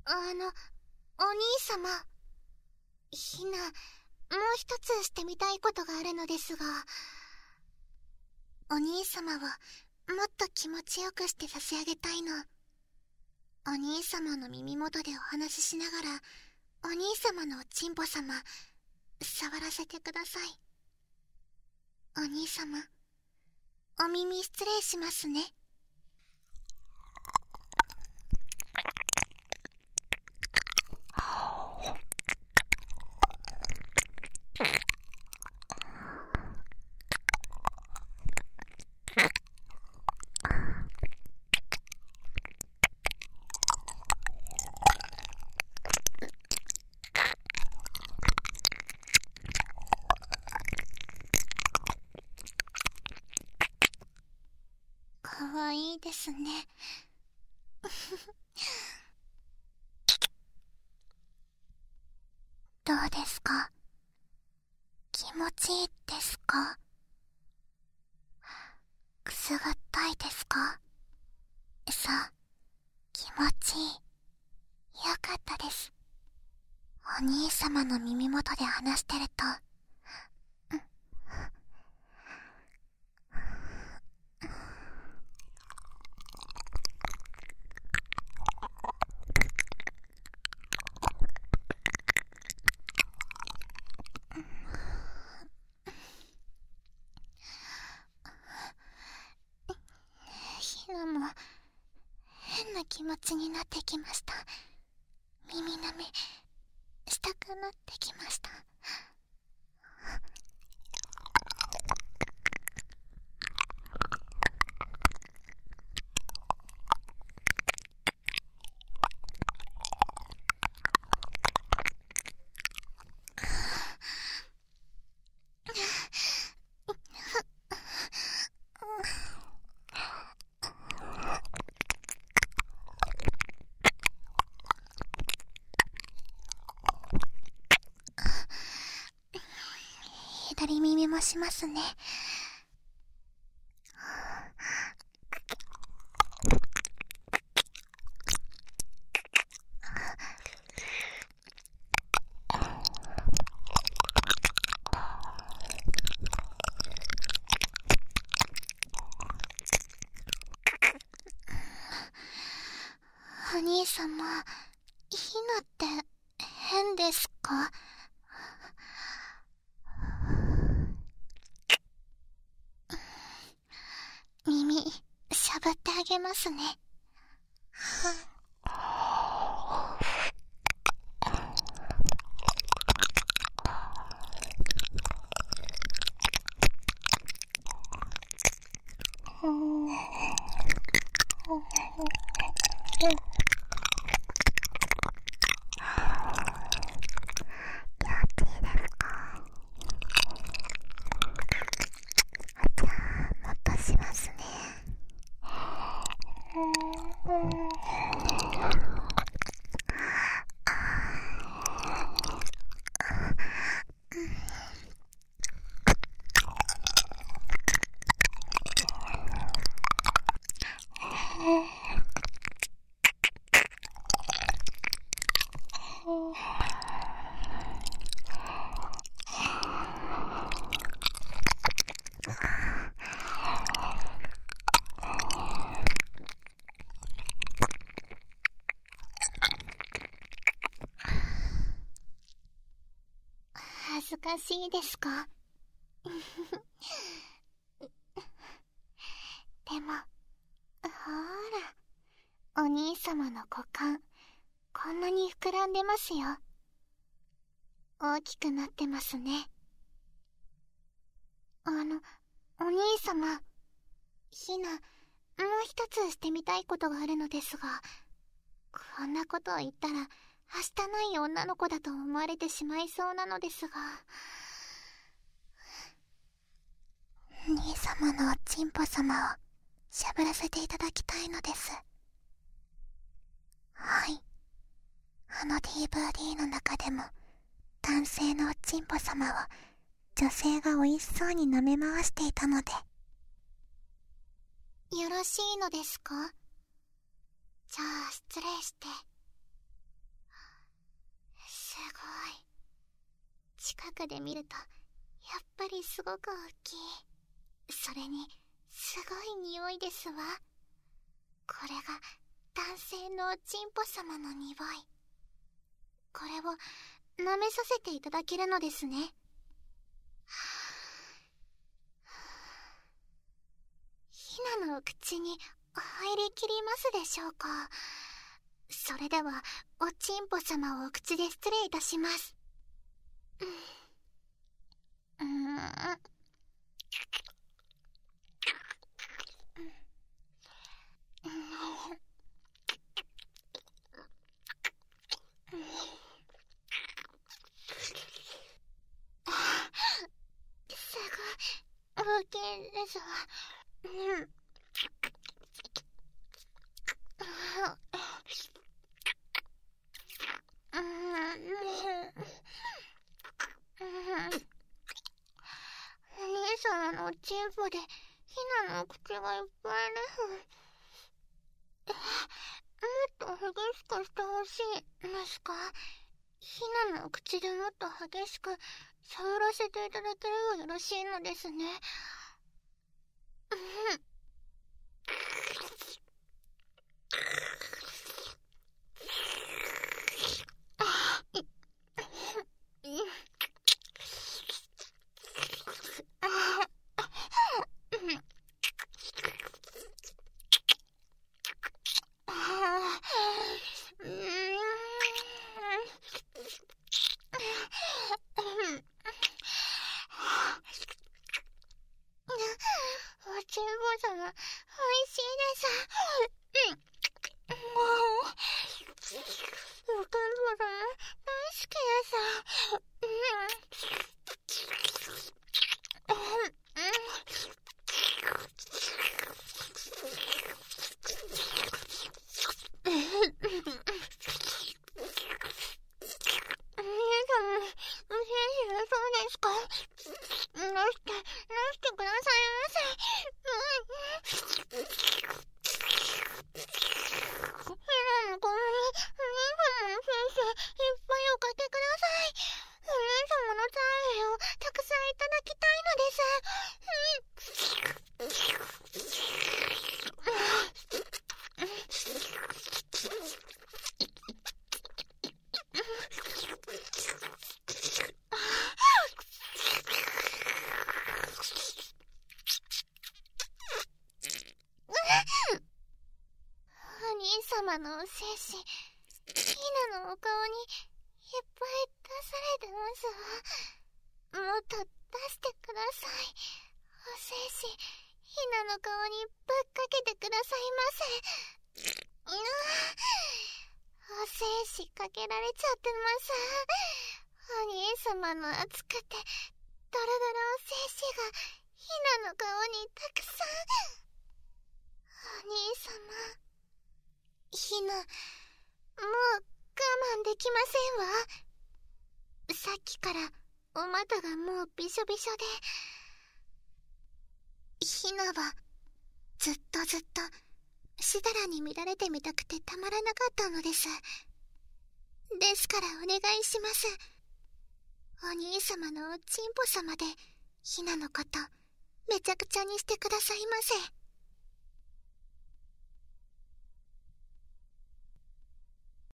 お兄様。ひな、もう一つしてみたいことがあるのですが、お兄様をもっと気持ちよくして差し上げたいの。お兄様の耳元でお話ししながら、お兄様のおちんぽ様、触らせてください。お兄様、お耳失礼しますね。かわいいですね。どうですか？気持ちいいですか？くすぐったいですか？そう、気持ちいい。よかったです。お兄様の耳元で話してると、ひなも変な気持ちになってきました。耳舐めしたくなってきました。左耳もしますね。お兄様、ひなって変ですか？耳しゃぶってあげますね。もっとしますね。恥ずかしいですか？でも、ほーら、お兄様の股間、こんなに膨らんでますよ。大きくなってますね。お兄様、ひな、もう一つしてみたいことがあるのですが、こんなことを言ったら、はしたない女の子だと思われてしまいそうなのですが、兄様のおちんぽ様をしゃぶらせていただきたいのです。はい。DVD の中でも、男性のおちんぽ様を女性が美味しそうに舐め回していたので。よろしいのですか？じゃあ失礼して。 中で見るとやっぱりすごく大きい。それにすごい匂いですわ。これが男性のおちんぽ様の匂い。これを舐めさせていただけるのですね。ひなの口に入りきりますでしょうか。それではおちんぽ様をお口で失礼いたします。すごい大きいですわ。お兄様のおちんぽでひなの口がいっぱいです。もっと激しくしてほしいんですか？ひなの口でもっと激しく触らせていただければよろしいのですね。おちんぽ様、おいしいです。おちんぽ様、大好きです。そうですか。出してくださいませ。ひなの子にお兄様の先生いっぱいおかけください。お兄様の残影をたくさんいただきたいのです。お兄様のお精子、ひなのお顔にいっぱい出されてますわ。もっと出してください。お精子、ひなの顔にぶっかけてくださいませ。お精子かけられちゃってます。お兄様の熱くてドロドロお精子がひなの顔にたくさん。お兄様、ひな、もう我慢できませんわ。さっきからお股がもうびしょびしょで、ひなはずっとしだらに見られてみたくてたまらなかったのです。ですからお願いします。お兄様のおちんぽ様でひなのことめちゃくちゃにしてくださいませ。